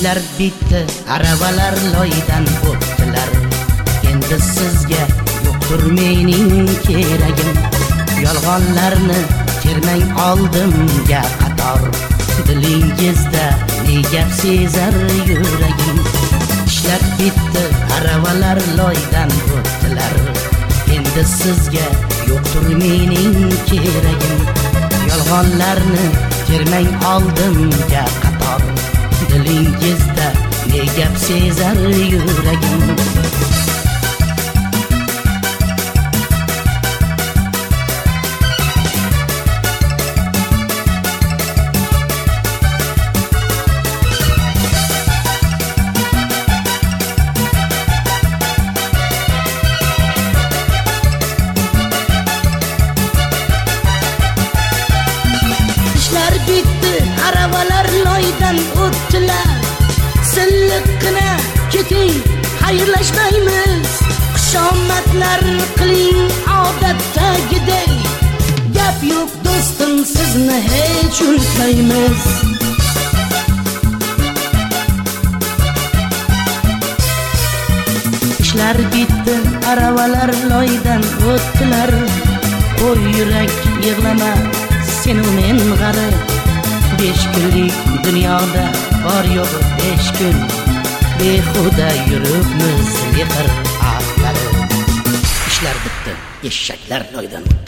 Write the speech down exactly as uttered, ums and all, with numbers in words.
ishlar bitdi, aravalar loydan o'tdilar. Endi sizga yo'qdir mening keragim. Yolg'onlarni termang oldimga qator. Dilingizda ne gap sezar yuragim. Ishlar bitdi, aravalar loydan o'tdilar. Endi sizga yo'qdir mening keragim. Yolg'onlarni termang oldimga qator. Dilingizda ne gap sezar yuragim. Ishlar bitdi, aravalar loydan o'tdilar. Silliqqina keting, xayrlashmaymiz. Xushomadlar qiling odatdagiday. Gap yo'q do'stim, sizni hech unutmaymiz. Ishlar bitdi, aravalar loydan o'tdilar. Qo'y yurak yig'lama, sen u men g'arib. Besh kunlik dunyoda bor yo'q besh kun. Behuda yuribmiz mehr aflari. Ishlar bitdi, eshaklar loydan